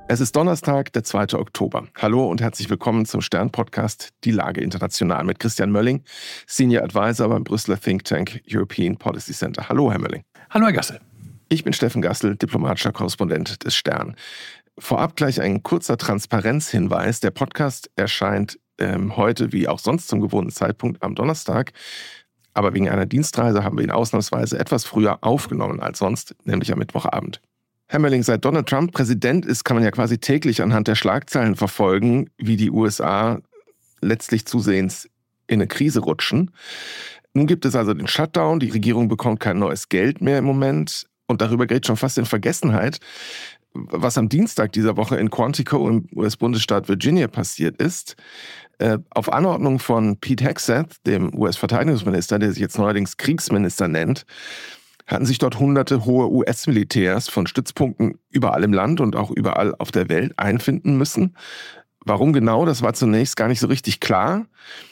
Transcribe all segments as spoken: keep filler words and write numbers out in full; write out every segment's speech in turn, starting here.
Es ist Donnerstag, der zweite Oktober. Hallo und herzlich willkommen zum Stern-Podcast Die Lage international mit Christian Mölling, Senior Advisor beim Brüsseler Think Tank European Policy Center. Hallo, Herr Mölling. Hallo, Herr Gassel. Ich bin Steffen Gassel, diplomatischer Korrespondent des Stern. Vorab gleich ein kurzer Transparenzhinweis. Der Podcast erscheint ähm, heute wie auch sonst zum gewohnten Zeitpunkt am Donnerstag. Aber wegen einer Dienstreise haben wir ihn ausnahmsweise etwas früher aufgenommen als sonst, nämlich am Mittwochabend. Herr Mölling, seit Donald Trump Präsident ist, kann man ja quasi täglich anhand der Schlagzeilen verfolgen, wie die U S A letztlich zusehends in eine Krise rutschen. Nun gibt es also den Shutdown, die Regierung bekommt kein neues Geld mehr im Moment und darüber gerät schon fast in Vergessenheit, was am Dienstag dieser Woche in Quantico im U S-Bundesstaat Virginia passiert ist. Auf Anordnung von Pete Hegseth, dem U S-Verteidigungsminister, der sich jetzt neuerdings Kriegsminister nennt, hatten sich dort hunderte hohe U S-Militärs von Stützpunkten überall im Land und auch überall auf der Welt einfinden müssen. Warum genau, das war zunächst gar nicht so richtig klar.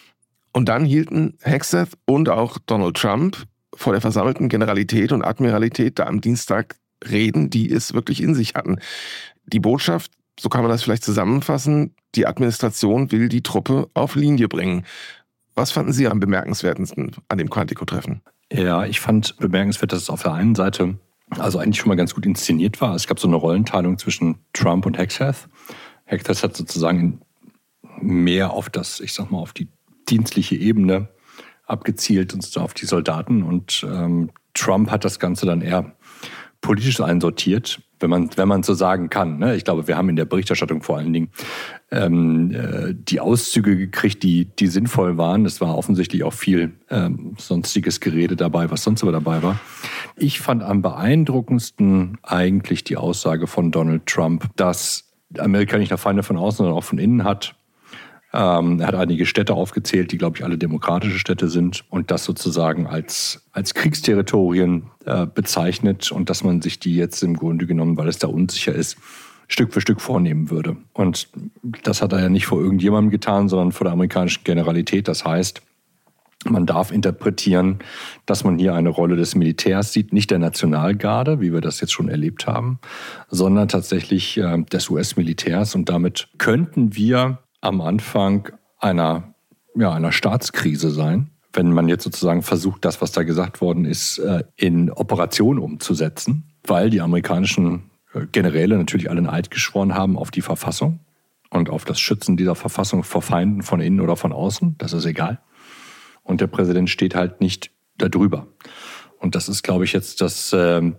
Und dann hielten Hegseth und auch Donald Trump vor der versammelten Generalität und Admiralität da am Dienstag Reden, die es wirklich in sich hatten. Die Botschaft, so kann man das vielleicht zusammenfassen, die Administration will die Truppe auf Linie bringen. Was fanden Sie am bemerkenswertesten an dem Quantico-Treffen? Ja, ich fand bemerkenswert, dass es auf der einen Seite also eigentlich schon mal ganz gut inszeniert war. Es gab so eine Rollenteilung zwischen Trump und Hegseth. Hegseth hat sozusagen mehr auf das, ich sag mal, auf die dienstliche Ebene abgezielt und auf die Soldaten. Und ähm, Trump hat das Ganze dann eher politisch einsortiert, wenn man wenn man so sagen kann. Ne? Ich glaube, wir haben in der Berichterstattung vor allen Dingen ähm, äh, die Auszüge gekriegt, die die sinnvoll waren. Es war offensichtlich auch viel ähm, sonstiges Gerede dabei, was sonst aber dabei war. Ich fand am beeindruckendsten eigentlich die Aussage von Donald Trump, dass Amerika nicht nur Feinde von außen, sondern auch von innen hat. Ähm, er hat einige Städte aufgezählt, die, glaube ich, alle demokratische Städte sind und das sozusagen als, als Kriegsterritorien äh, bezeichnet und dass man sich die jetzt im Grunde genommen, weil es da unsicher ist, Stück für Stück vornehmen würde. Und das hat er ja nicht vor irgendjemandem getan, sondern vor der amerikanischen Generalität. Das heißt, man darf interpretieren, dass man hier eine Rolle des Militärs sieht, nicht der Nationalgarde, wie wir das jetzt schon erlebt haben, sondern tatsächlich äh, des U S-Militärs. Und damit könnten wir am Anfang einer, ja, einer Staatskrise sein, wenn man jetzt sozusagen versucht, das, was da gesagt worden ist, in Operation umzusetzen, weil die amerikanischen Generäle natürlich alle einen Eid geschworen haben auf die Verfassung und auf das Schützen dieser Verfassung vor Feinden von innen oder von außen, das ist egal. Und der Präsident steht halt nicht darüber. Und das ist, glaube ich, jetzt das, äh,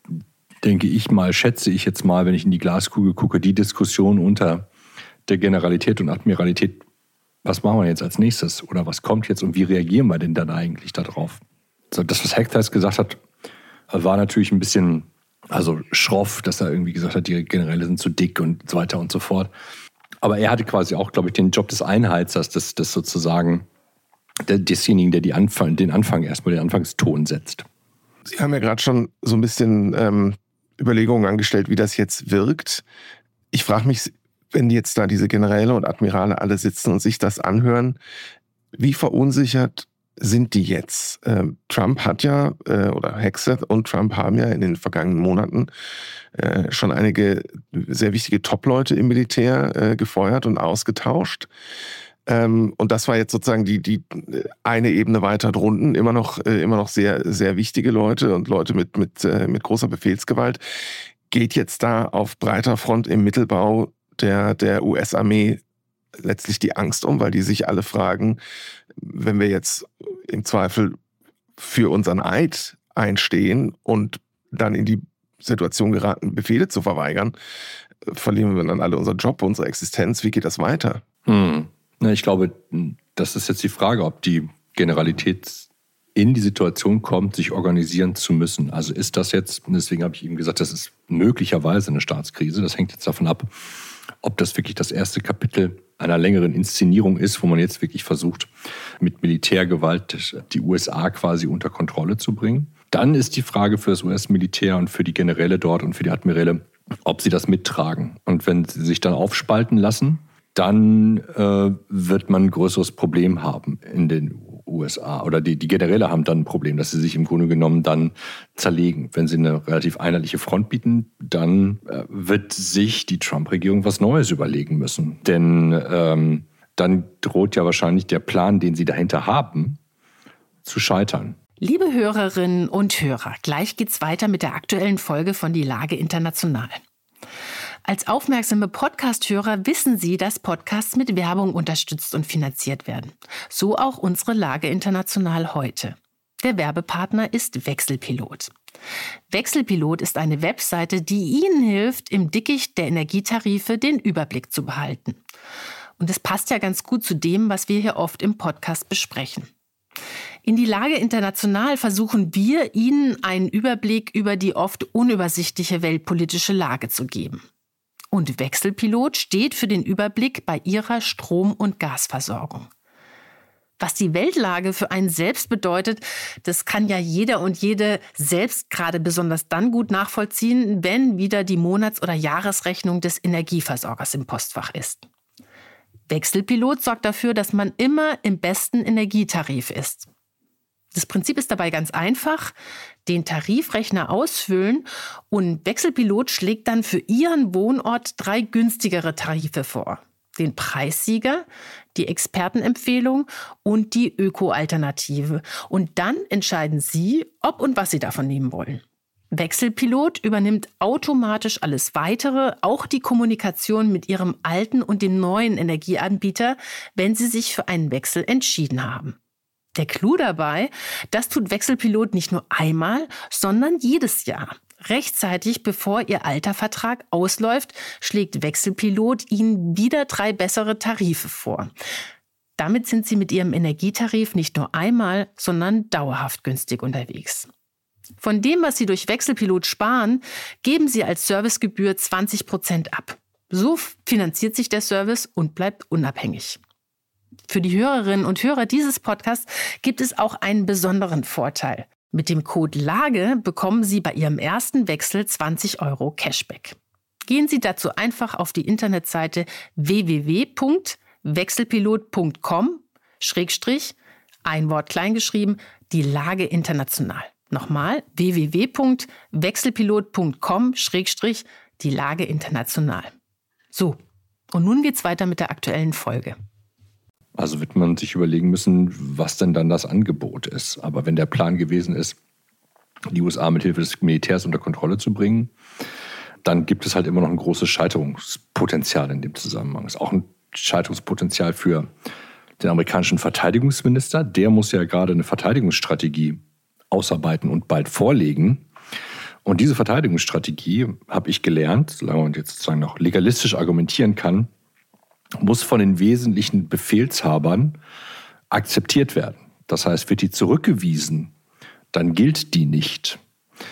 denke ich mal, schätze ich jetzt mal, wenn ich in die Glaskugel gucke, die Diskussion unter der Generalität und Admiralität, was machen wir jetzt als nächstes oder was kommt jetzt und wie reagieren wir denn dann eigentlich darauf? Also das, was Hegseth gesagt hat, war natürlich ein bisschen also schroff, dass er irgendwie gesagt hat, die Generäle sind zu dick und so weiter und so fort. Aber er hatte quasi auch, glaube ich, den Job des Einheizers, des, des sozusagen desjenigen, der die Anfang, den Anfang erstmal den Anfangston setzt. Sie haben ja gerade schon so ein bisschen ähm, Überlegungen angestellt, wie das jetzt wirkt. Ich frage mich, wenn jetzt da diese Generäle und Admirale alle sitzen und sich das anhören, wie verunsichert sind die jetzt? Ähm, Trump hat ja, äh, oder Hegseth und Trump haben ja in den vergangenen Monaten äh, schon einige sehr wichtige Top-Leute im Militär äh, gefeuert und ausgetauscht. Ähm, und das war jetzt sozusagen die, die eine Ebene weiter drunten, immer noch, äh, immer noch sehr, sehr wichtige Leute und Leute mit, mit, äh, mit großer Befehlsgewalt. Geht jetzt da auf breiter Front im Mittelbau der, der U S-Armee letztlich die Angst um, weil die sich alle fragen, wenn wir jetzt im Zweifel für unseren Eid einstehen und dann in die Situation geraten, Befehle zu verweigern, verlieren wir dann alle unseren Job, unsere Existenz. Wie geht das weiter? Hm. Ich glaube, das ist jetzt die Frage, ob die Generalität in die Situation kommt, sich organisieren zu müssen. Also ist das jetzt, deswegen habe ich eben gesagt, das ist möglicherweise eine Staatskrise. Das hängt jetzt davon ab, ob das wirklich das erste Kapitel einer längeren Inszenierung ist, wo man jetzt wirklich versucht, mit Militärgewalt die U S A quasi unter Kontrolle zu bringen. Dann ist die Frage für das U S-Militär und für die Generäle dort und für die Admiräle, ob sie das mittragen. Und wenn sie sich dann aufspalten lassen, dann äh, wird man ein größeres Problem haben in den U S A oder die, die Generäle haben dann ein Problem, dass sie sich im Grunde genommen dann zerlegen. Wenn sie eine relativ einheitliche Front bieten, dann äh, wird sich die Trump-Regierung was Neues überlegen müssen. Denn ähm, dann droht ja wahrscheinlich der Plan, den sie dahinter haben, zu scheitern. Liebe Hörerinnen und Hörer, gleich geht's weiter mit der aktuellen Folge von Die Lage international. Als aufmerksame Podcast-Hörer wissen Sie, dass Podcasts mit Werbung unterstützt und finanziert werden. So auch unsere Lage international heute. Der Werbepartner ist Wechselpilot. Wechselpilot ist eine Webseite, die Ihnen hilft, im Dickicht der Energietarife den Überblick zu behalten. Und es passt ja ganz gut zu dem, was wir hier oft im Podcast besprechen. In die Lage international versuchen wir, Ihnen einen Überblick über die oft unübersichtliche weltpolitische Lage zu geben. Und Wechselpilot steht für den Überblick bei Ihrer Strom- und Gasversorgung. Was die Weltlage für einen selbst bedeutet, das kann ja jeder und jede selbst gerade besonders dann gut nachvollziehen, wenn wieder die Monats- oder Jahresrechnung des Energieversorgers im Postfach ist. Wechselpilot sorgt dafür, dass man immer im besten Energietarif ist. Das Prinzip ist dabei ganz einfach: den Tarifrechner ausfüllen und Wechselpilot schlägt dann für Ihren Wohnort drei günstigere Tarife vor. Den Preissieger, die Expertenempfehlung und die Öko-Alternative. Und dann entscheiden Sie, ob und was Sie davon nehmen wollen. Wechselpilot übernimmt automatisch alles Weitere, auch die Kommunikation mit Ihrem alten und dem neuen Energieanbieter, wenn Sie sich für einen Wechsel entschieden haben. Der Clou dabei, das tut Wechselpilot nicht nur einmal, sondern jedes Jahr. Rechtzeitig bevor Ihr alter Vertrag ausläuft, schlägt Wechselpilot Ihnen wieder drei bessere Tarife vor. Damit sind Sie mit Ihrem Energietarif nicht nur einmal, sondern dauerhaft günstig unterwegs. Von dem, was Sie durch Wechselpilot sparen, geben Sie als Servicegebühr zwanzig Prozent ab. So finanziert sich der Service und bleibt unabhängig. Für die Hörerinnen und Hörer dieses Podcasts gibt es auch einen besonderen Vorteil. Mit dem Code LAGE bekommen Sie bei Ihrem ersten Wechsel zwanzig Euro Cashback. Gehen Sie dazu einfach auf die Internetseite w w w punkt wechselpilot punkt com Schrägstrich, ein Wort kleingeschrieben, die Lage international. Nochmal w w w punkt wechselpilot punkt com Schrägstrich, die Lage international. So, und nun geht's weiter mit der aktuellen Folge. Also wird man sich überlegen müssen, was denn dann das Angebot ist. Aber wenn der Plan gewesen ist, die U S A mit Hilfe des Militärs unter Kontrolle zu bringen, dann gibt es halt immer noch ein großes Scheiterungspotenzial in dem Zusammenhang. Es ist auch ein Scheiterungspotenzial für den amerikanischen Verteidigungsminister. Der muss ja gerade eine Verteidigungsstrategie ausarbeiten und bald vorlegen. Und diese Verteidigungsstrategie, habe ich gelernt, solange man jetzt sozusagen noch legalistisch argumentieren kann, muss von den wesentlichen Befehlshabern akzeptiert werden. Das heißt, wird die zurückgewiesen, dann gilt die nicht.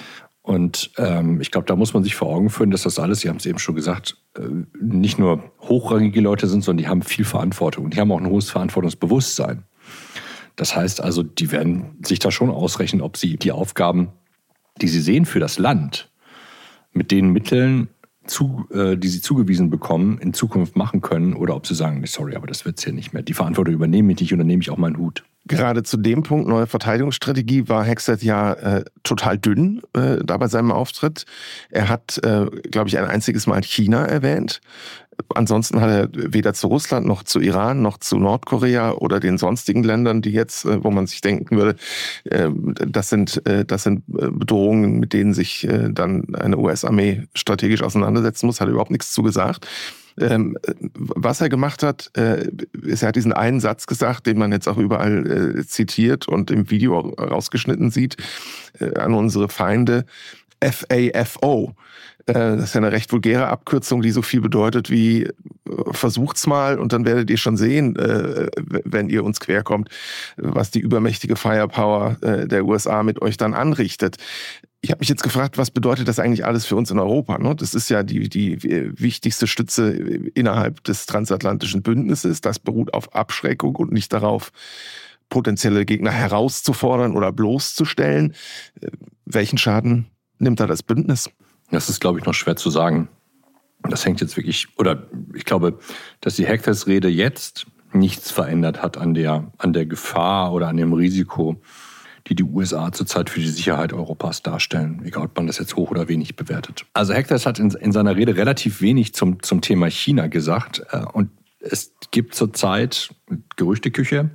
Und ähm, ich glaube, da muss man sich vor Augen führen, dass das alles, Sie haben es eben schon gesagt, äh, nicht nur hochrangige Leute sind, sondern die haben viel Verantwortung. Die haben auch ein hohes Verantwortungsbewusstsein. Das heißt also, die werden sich da schon ausrechnen, ob sie die Aufgaben, die sie sehen für das Land, mit den Mitteln, Zu, äh, die sie zugewiesen bekommen, in Zukunft machen können oder ob sie sagen, sorry, aber das wird es hier nicht mehr. Die Verantwortung übernehme ich nicht und dann nehme ich auch meinen Hut. Gerade zu dem Punkt neue Verteidigungsstrategie war Hegseth ja äh, total dünn äh, da bei seinem Auftritt. Er hat, äh, glaube ich, ein einziges Mal China erwähnt. Ansonsten hat er weder zu Russland noch zu Iran noch zu Nordkorea oder den sonstigen Ländern, die jetzt, äh, wo man sich denken würde, äh, das sind, äh, das sind Bedrohungen, mit denen sich äh, dann eine U S-Armee strategisch auseinandersetzen muss, hat er überhaupt nichts zu gesagt. Ähm, was er gemacht hat, äh, ist, er hat diesen einen Satz gesagt, den man jetzt auch überall äh, zitiert und im Video rausgeschnitten sieht, äh, an unsere Feinde, F A F O. Äh, das ist ja eine recht vulgäre Abkürzung, die so viel bedeutet wie äh, versucht's mal und dann werdet ihr schon sehen, äh, wenn ihr uns querkommt, was die übermächtige Firepower äh, der U S A mit euch dann anrichtet. Ich habe mich jetzt gefragt, was bedeutet das eigentlich alles für uns in Europa? Ne? Das ist ja die, die wichtigste Stütze innerhalb des transatlantischen Bündnisses. Das beruht auf Abschreckung und nicht darauf, potenzielle Gegner herauszufordern oder bloßzustellen. Welchen Schaden nimmt da das Bündnis? Das ist, glaube ich, noch schwer zu sagen. Das hängt jetzt wirklich, oder ich glaube, dass die Hegseth-Rede jetzt nichts verändert hat an der, an der Gefahr oder an dem Risiko, die die U S A zurzeit für die Sicherheit Europas darstellen, egal ob man das jetzt hoch oder wenig bewertet. Also Hector hat in, in seiner Rede relativ wenig zum, zum Thema China gesagt. Und es gibt zurzeit Gerüchteküche,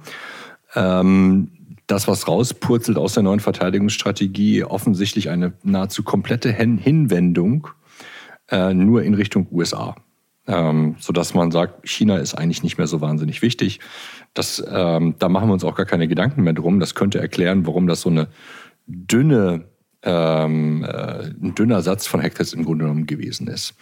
ähm, das, was rauspurzelt aus der neuen Verteidigungsstrategie, offensichtlich eine nahezu komplette Hinwendung äh, nur in Richtung U S A. Ähm, sodass man sagt, China ist eigentlich nicht mehr so wahnsinnig wichtig. Das, ähm, da machen wir uns auch gar keine Gedanken mehr drum. Das könnte erklären, warum das so eine dünne, ähm, äh, ein dünner Satz von Hector im Grunde genommen gewesen ist.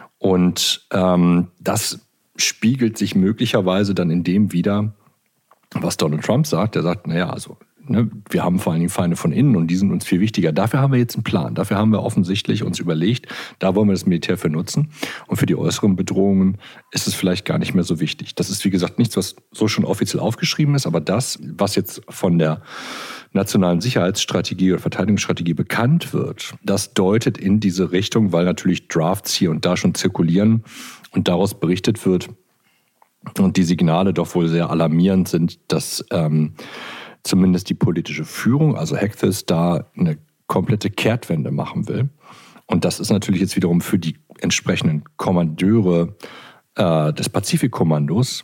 Und ähm, das spiegelt sich möglicherweise dann in dem wider, was Donald Trump sagt. Der sagt, naja, also ne, wir haben vor allen Dingen Feinde von innen und die sind uns viel wichtiger. Dafür haben wir jetzt einen Plan. Dafür haben wir offensichtlich uns überlegt, da wollen wir das Militär für nutzen. Und für die äußeren Bedrohungen ist es vielleicht gar nicht mehr so wichtig. Das ist, wie gesagt, nichts, was so schon offiziell aufgeschrieben ist, aber das, was jetzt von der nationalen Sicherheitsstrategie oder Verteidigungsstrategie bekannt wird, das deutet in diese Richtung, weil natürlich Drafts hier und da schon zirkulieren und daraus berichtet wird und die Signale doch wohl sehr alarmierend sind, dass ähm, zumindest die politische Führung, also Hector, da eine komplette Kehrtwende machen will. Und das ist natürlich jetzt wiederum für die entsprechenden Kommandeure äh, des Pazifikkommandos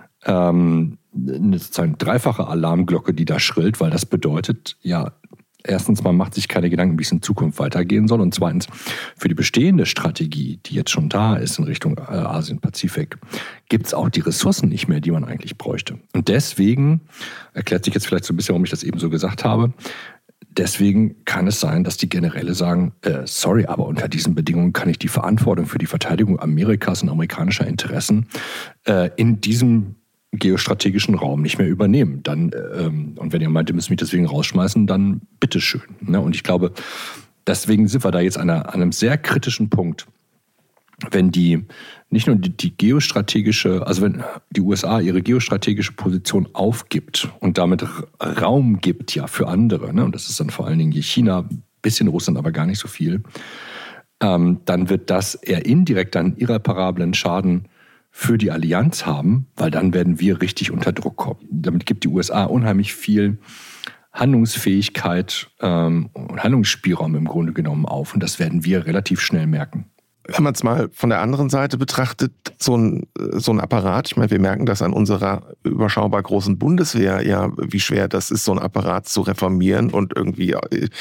ähm, eine sozusagen dreifache Alarmglocke, die da schrillt, weil das bedeutet, ja, erstens, man macht sich keine Gedanken, wie es in Zukunft weitergehen soll. Und zweitens, für die bestehende Strategie, die jetzt schon da ist in Richtung Asien-Pazifik, gibt es auch die Ressourcen nicht mehr, die man eigentlich bräuchte. Und deswegen, erklärt sich jetzt vielleicht so ein bisschen, warum ich das eben so gesagt habe, deswegen kann es sein, dass die Generäle sagen, äh, sorry, aber unter diesen Bedingungen kann ich die Verantwortung für die Verteidigung Amerikas und amerikanischer Interessen äh, in diesem geostrategischen Raum nicht mehr übernehmen. Dann, ähm, und wenn ihr meint, ihr müsst mich deswegen rausschmeißen, dann bitteschön. Ne? Und ich glaube, deswegen sind wir da jetzt an, einer, an einem sehr kritischen Punkt, wenn die, nicht nur die, die geostrategische, also wenn die U S A ihre geostrategische Position aufgibt und damit Raum gibt ja für andere, ne? Und das ist dann vor allen Dingen China, bisschen Russland, aber gar nicht so viel, ähm, dann wird das eher indirekt einen irreparablen Schaden für die Allianz haben, weil dann werden wir richtig unter Druck kommen. Damit gibt die U S A unheimlich viel Handlungsfähigkeit ähm, und Handlungsspielraum im Grunde genommen auf. Und das werden wir relativ schnell merken. Wenn man es mal von der anderen Seite betrachtet, so ein, so ein Apparat, ich meine, wir merken das an unserer überschaubar großen Bundeswehr, ja, wie schwer das ist, so ein Apparat zu reformieren und irgendwie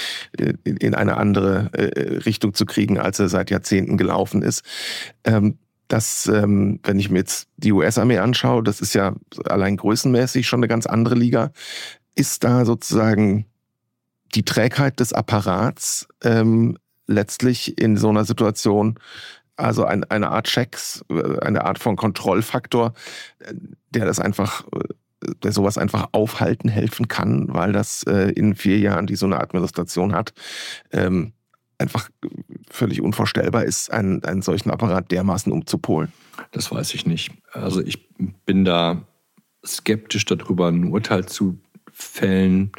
in eine andere Richtung zu kriegen, als er seit Jahrzehnten gelaufen ist. Ähm, Das, ähm, wenn ich mir jetzt die U S-Armee anschaue, das ist ja allein größenmäßig schon eine ganz andere Liga. Ist da sozusagen die Trägheit des Apparats ähm, letztlich in so einer Situation, also ein, eine Art Checks, eine Art von Kontrollfaktor, der das einfach, der sowas einfach aufhalten helfen kann, weil das äh, in vier Jahren, die so eine Administration hat, ähm, einfach völlig unvorstellbar ist, einen, einen solchen Apparat dermaßen umzupolen. Das weiß ich nicht. Also ich bin da skeptisch darüber, ein Urteil zu fällen,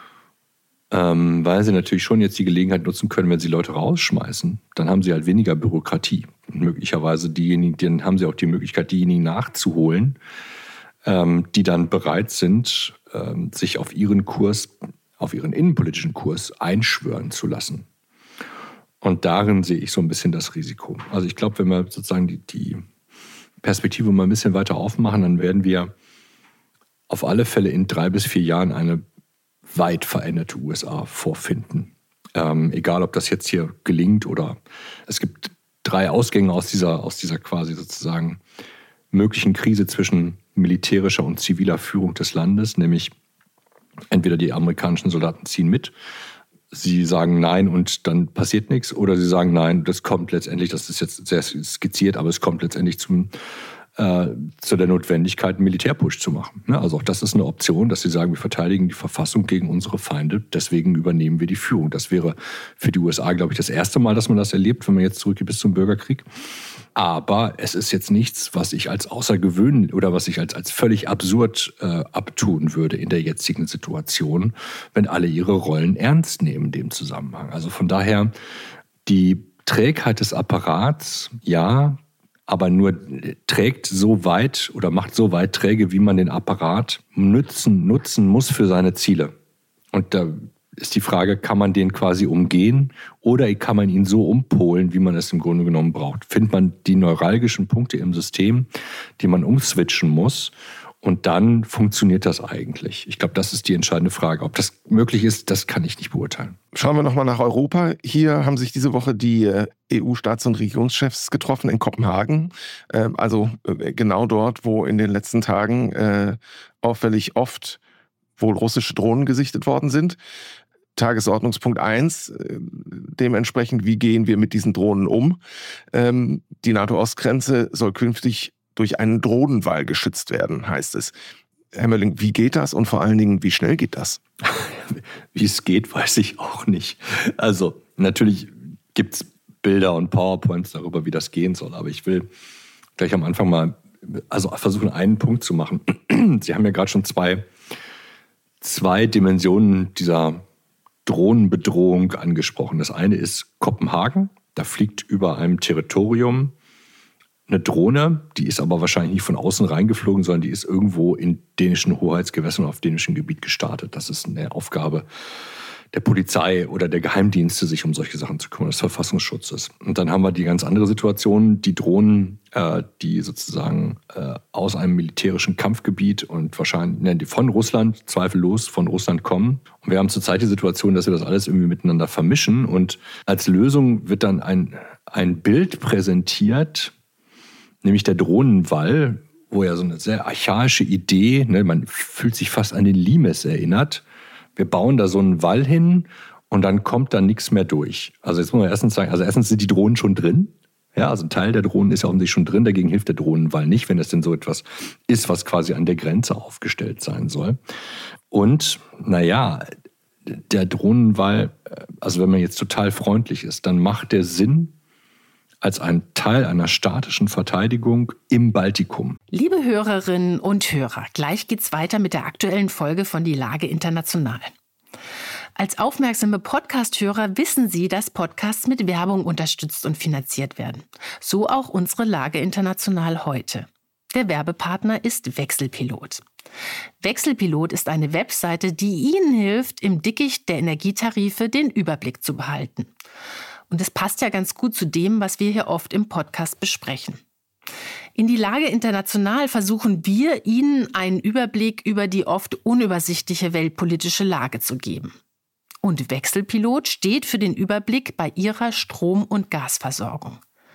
ähm, weil sie natürlich schon jetzt die Gelegenheit nutzen können, wenn sie Leute rausschmeißen, dann haben sie halt weniger Bürokratie. Und möglicherweise diejenigen, dann haben sie auch die Möglichkeit, diejenigen nachzuholen, ähm, die dann bereit sind, ähm, sich auf ihren Kurs, auf ihren innenpolitischen Kurs einschwören zu lassen. Und darin sehe ich so ein bisschen das Risiko. Also ich glaube, wenn wir sozusagen die, die Perspektive mal ein bisschen weiter aufmachen, dann werden wir auf alle Fälle in drei bis vier Jahren eine weit veränderte U S A vorfinden. Ähm, egal, ob das jetzt hier gelingt oder es gibt drei Ausgänge aus dieser, aus dieser quasi sozusagen möglichen Krise zwischen militärischer und ziviler Führung des Landes, nämlich entweder die amerikanischen Soldaten ziehen mit, sie sagen nein und dann passiert nichts, oder sie sagen nein, das kommt letztendlich, das ist jetzt sehr skizziert, aber es kommt letztendlich zum, äh, zu der Notwendigkeit, einen Militärpush zu machen. Ne? Also auch das ist eine Option, dass sie sagen, wir verteidigen die Verfassung gegen unsere Feinde, deswegen übernehmen wir die Führung. Das wäre für die U S A, glaube ich, das erste Mal, dass man das erlebt, wenn man jetzt zurückgeht bis zum Bürgerkrieg. Aber es ist jetzt nichts, was ich als außergewöhnlich oder was ich als, als völlig absurd äh, abtun würde in der jetzigen Situation, wenn alle ihre Rollen ernst nehmen in dem Zusammenhang. Also von daher, die Trägheit des Apparats, ja, aber nur trägt so weit oder macht so weit träge, wie man den Apparat nutzen, nutzen muss für seine Ziele. Und da ist die Frage, kann man den quasi umgehen oder kann man ihn so umpolen, wie man es im Grunde genommen braucht? Findet man die neuralgischen Punkte im System, die man umswitchen muss? Und dann funktioniert das eigentlich. Ich glaube, das ist die entscheidende Frage. Ob das möglich ist, das kann ich nicht beurteilen. Schauen wir nochmal nach Europa. Hier haben sich diese Woche die E U-Staats- und Regierungschefs getroffen in Kopenhagen. Also genau dort, wo in den letzten Tagen auffällig oft wohl russische Drohnen gesichtet worden sind. Tagesordnungspunkt eins, dementsprechend, wie gehen wir mit diesen Drohnen um? Die NATO-Ostgrenze soll künftig durch einen Drohnenwall geschützt werden, heißt es. Herr Mölling, wie geht das und vor allen Dingen, wie schnell geht das? Wie es geht, weiß ich auch nicht. Also natürlich gibt es Bilder und PowerPoints darüber, wie das gehen soll, aber ich will gleich am Anfang mal also versuchen, einen Punkt zu machen. Sie haben ja gerade schon zwei, zwei Dimensionen dieser Drohnenbedrohung angesprochen. Das eine ist Kopenhagen, da fliegt über einem Territorium eine Drohne, die ist aber wahrscheinlich nicht von außen reingeflogen, sondern die ist irgendwo in dänischen Hoheitsgewässern auf dänischem Gebiet gestartet. Das ist eine Aufgabe der Polizei oder der Geheimdienste, sich um solche Sachen zu kümmern, des Verfassungsschutzes. Und dann haben wir die ganz andere Situation, die Drohnen, äh, die sozusagen äh, aus einem militärischen Kampfgebiet und wahrscheinlich ne, von Russland, zweifellos von Russland kommen. Und wir haben zurzeit die Situation, dass wir das alles irgendwie miteinander vermischen. Und als Lösung wird dann ein, ein Bild präsentiert, nämlich der Drohnenwall, wo ja so eine sehr archaische Idee, ne, man fühlt sich fast an den Limes erinnert. Wir bauen da so einen Wall hin und dann kommt da nichts mehr durch. Also jetzt muss man erstens sagen, also erstens sind die Drohnen schon drin. Ja, also ein Teil der Drohnen ist ja offensichtlich schon drin, dagegen hilft der Drohnenwall nicht, wenn das denn so etwas ist, was quasi an der Grenze aufgestellt sein soll. Und naja, der Drohnenwall, also wenn man jetzt total freundlich ist, dann macht der Sinn als ein Teil einer statischen Verteidigung im Baltikum. Liebe Hörerinnen und Hörer, gleich geht's weiter mit der aktuellen Folge von Die Lage International. Als aufmerksame Podcast-Hörer wissen Sie, dass Podcasts mit Werbung unterstützt und finanziert werden. So auch unsere Lage International heute. Der Werbepartner ist Wechselpilot. Wechselpilot ist eine Webseite, die Ihnen hilft, im Dickicht der Energietarife den Überblick zu behalten. Und es passt ja ganz gut zu dem, was wir hier oft im Podcast besprechen. In Die Lage International versuchen wir, Ihnen einen Überblick über die oft unübersichtliche weltpolitische Lage zu geben. Und Wechselpilot steht für den Überblick bei Ihrer Strom- und Gasversorgung.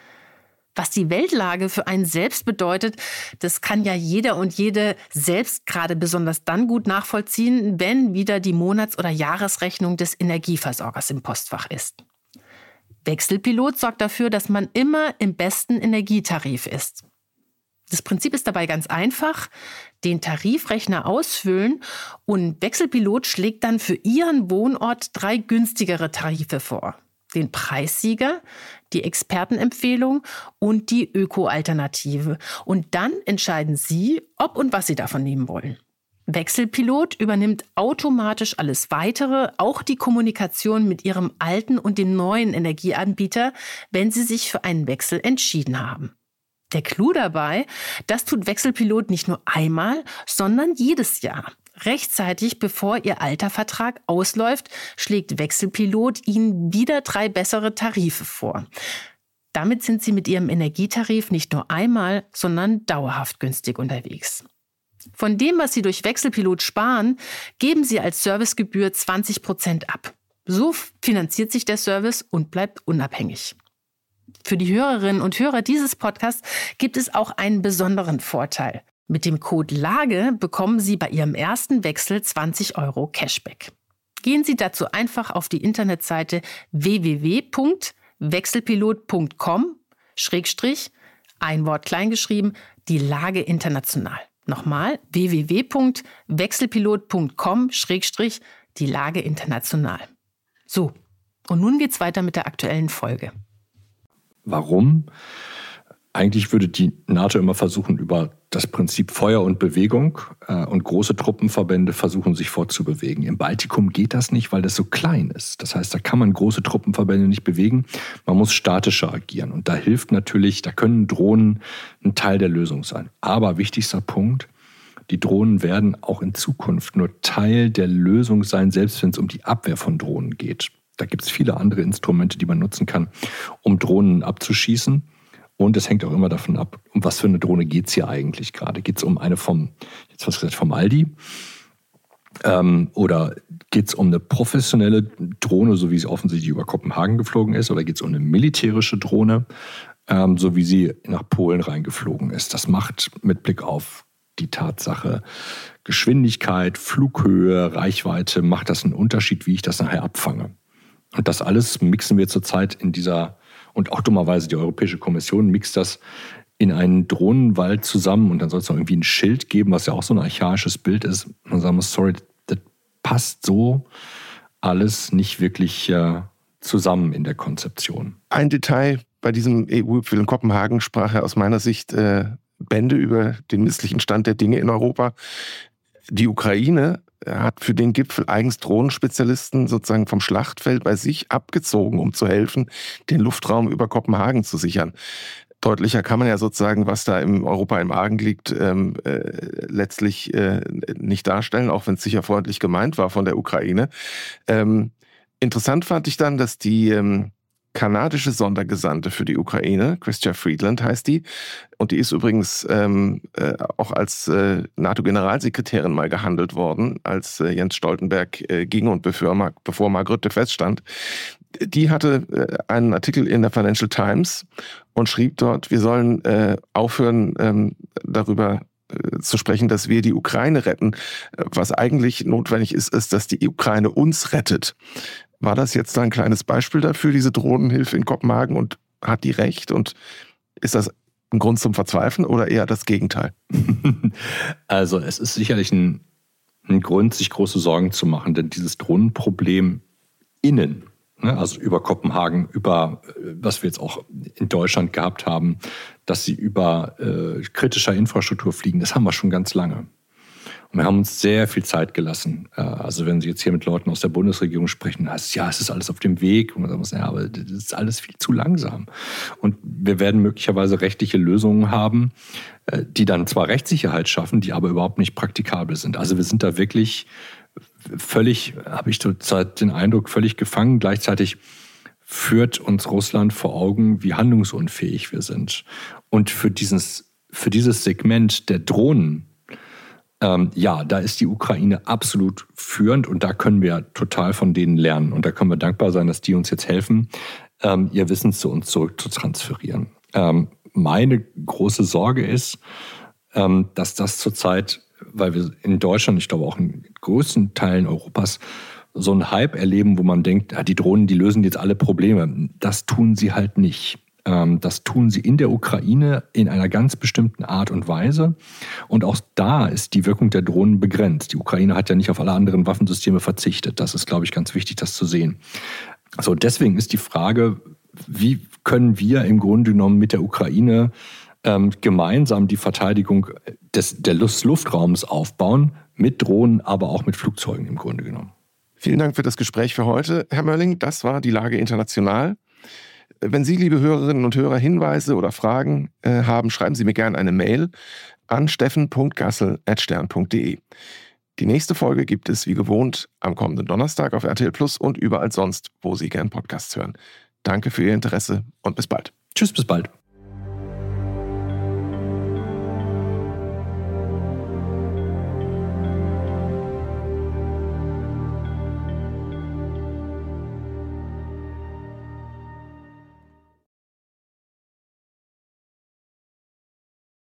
Was die Weltlage für einen selbst bedeutet, das kann ja jeder und jede selbst gerade besonders dann gut nachvollziehen, wenn wieder die Monats- oder Jahresrechnung des Energieversorgers im Postfach ist. Wechselpilot sorgt dafür, dass man immer im besten Energietarif ist. Das Prinzip ist dabei ganz einfach. Den Tarifrechner ausfüllen und Wechselpilot schlägt dann für Ihren Wohnort drei günstigere Tarife vor. Den Preissieger, die Expertenempfehlung und die Öko-Alternative. Und dann entscheiden Sie, ob und was Sie davon nehmen wollen. Wechselpilot übernimmt automatisch alles Weitere, auch die Kommunikation mit Ihrem alten und dem neuen Energieanbieter, wenn Sie sich für einen Wechsel entschieden haben. Der Clou dabei, das tut Wechselpilot nicht nur einmal, sondern jedes Jahr. Rechtzeitig bevor Ihr alter Vertrag ausläuft, schlägt Wechselpilot Ihnen wieder drei bessere Tarife vor. Damit sind Sie mit Ihrem Energietarif nicht nur einmal, sondern dauerhaft günstig unterwegs. Von dem, was Sie durch Wechselpilot sparen, geben Sie als Servicegebühr zwanzig Prozent ab. So finanziert sich der Service und bleibt unabhängig. Für die Hörerinnen und Hörer dieses Podcasts gibt es auch einen besonderen Vorteil. Mit dem Code LAGE bekommen Sie bei Ihrem ersten Wechsel zwanzig Euro Cashback. Gehen Sie dazu einfach auf die Internetseite w w w punkt wechselpilot punkt com Schrägstrich, ein Wort kleingeschrieben, die Lage international. Nochmal w w w punkt wechselpilot punkt com Schrägstrich, die Lage international. So, und nun geht's weiter mit der aktuellen Folge. Warum eigentlich würde die NATO immer versuchen, über das Prinzip Feuer und Bewegung äh, und große Truppenverbände versuchen, sich fortzubewegen. Im Baltikum geht das nicht, weil das so klein ist. Das heißt, da kann man große Truppenverbände nicht bewegen. Man muss statischer agieren. Und da hilft natürlich, da können Drohnen ein Teil der Lösung sein. Aber wichtigster Punkt, die Drohnen werden auch in Zukunft nur Teil der Lösung sein, selbst wenn es um die Abwehr von Drohnen geht. Da gibt es viele andere Instrumente, die man nutzen kann, um Drohnen abzuschießen. Und es hängt auch immer davon ab, um was für eine Drohne geht es hier eigentlich gerade. Geht es um eine vom, jetzt was gesagt, vom Aldi? Ähm, oder geht es um eine professionelle Drohne, so wie sie offensichtlich über Kopenhagen geflogen ist? Oder geht es um eine militärische Drohne, ähm, so wie sie nach Polen reingeflogen ist? Das macht mit Blick auf die Tatsache Geschwindigkeit, Flughöhe, Reichweite, macht das einen Unterschied, wie ich das nachher abfange. Und das alles mixen wir zurzeit in dieser, und auch dummerweise die Europäische Kommission mixt das in einen Drohnenwald zusammen und dann soll es noch irgendwie ein Schild geben, was ja auch so ein archaisches Bild ist. Man sagen muss, sorry, das passt so alles nicht wirklich äh, zusammen in der Konzeption. Ein Detail bei diesem E U-Gipfel in Kopenhagen sprach er aus meiner Sicht äh, Bände über den misslichen Stand der Dinge in Europa. Die Ukraine hat für den Gipfel eigens Drohnenspezialisten sozusagen vom Schlachtfeld bei sich abgezogen, um zu helfen, den Luftraum über Kopenhagen zu sichern. Deutlicher kann man ja sozusagen, was da im Europa im Argen liegt, ähm, äh, letztlich äh, nicht darstellen, auch wenn es sicher freundlich gemeint war von der Ukraine. Ähm, interessant fand ich dann, dass die ähm, kanadische Sondergesandte für die Ukraine, Chrystia Freeland heißt die, und die ist übrigens ähm, äh, auch als äh, NATO-Generalsekretärin mal gehandelt worden, als äh, Jens Stoltenberg äh, ging und bevor, bevor Mark Rutte feststand. Die hatte äh, einen Artikel in der Financial Times und schrieb dort, wir sollen äh, aufhören, ähm, darüber äh, zu sprechen, dass wir die Ukraine retten. Was eigentlich notwendig ist, ist, dass die Ukraine uns rettet. War das jetzt ein kleines Beispiel dafür, diese Drohnenhilfe in Kopenhagen, und hat die recht? Und ist das ein Grund zum Verzweifeln oder eher das Gegenteil? Also es ist sicherlich ein, ein Grund, sich große Sorgen zu machen, denn dieses Drohnenproblem innen, ne, also über Kopenhagen, über was wir jetzt auch in Deutschland gehabt haben, dass sie über äh, kritischer Infrastruktur fliegen, das haben wir schon ganz lange. Und wir haben uns sehr viel Zeit gelassen. Also wenn Sie jetzt hier mit Leuten aus der Bundesregierung sprechen, heißt es, ja, es ist alles auf dem Weg. Und man sagt, ja, aber das ist alles viel zu langsam. Und wir werden möglicherweise rechtliche Lösungen haben, die dann zwar Rechtssicherheit schaffen, die aber überhaupt nicht praktikabel sind. Also wir sind da wirklich völlig, habe ich zurzeit den Eindruck, völlig gefangen. Gleichzeitig führt uns Russland vor Augen, wie handlungsunfähig wir sind. Und für dieses, für dieses Segment der Drohnen, Ähm, ja, da ist die Ukraine absolut führend und da können wir total von denen lernen. Und da können wir dankbar sein, dass die uns jetzt helfen, ähm, ihr Wissen zu uns zurück zu transferieren. Ähm, meine große Sorge ist, ähm, dass das zurzeit, weil wir in Deutschland, ich glaube auch in größten Teilen Europas, so einen Hype erleben, wo man denkt, ja, die Drohnen, die lösen jetzt alle Probleme. Das tun sie halt nicht. Das tun sie in der Ukraine in einer ganz bestimmten Art und Weise. Und auch da ist die Wirkung der Drohnen begrenzt. Die Ukraine hat ja nicht auf alle anderen Waffensysteme verzichtet. Das ist, glaube ich, ganz wichtig, das zu sehen. Also deswegen ist die Frage, wie können wir im Grunde genommen mit der Ukraine ähm, gemeinsam die Verteidigung des, des Luftraums aufbauen, mit Drohnen, aber auch mit Flugzeugen im Grunde genommen. Vielen Dank für das Gespräch für heute, Herr Mölling. Das war die Lage international. Wenn Sie, liebe Hörerinnen und Hörer, Hinweise oder Fragen äh, haben, schreiben Sie mir gerne eine Mail an steffen punkt gassel at stern punkt de. Die nächste Folge gibt es wie gewohnt am kommenden Donnerstag auf R T L Plus und überall sonst, wo Sie gern Podcasts hören. Danke für Ihr Interesse und bis bald. Tschüss, bis bald.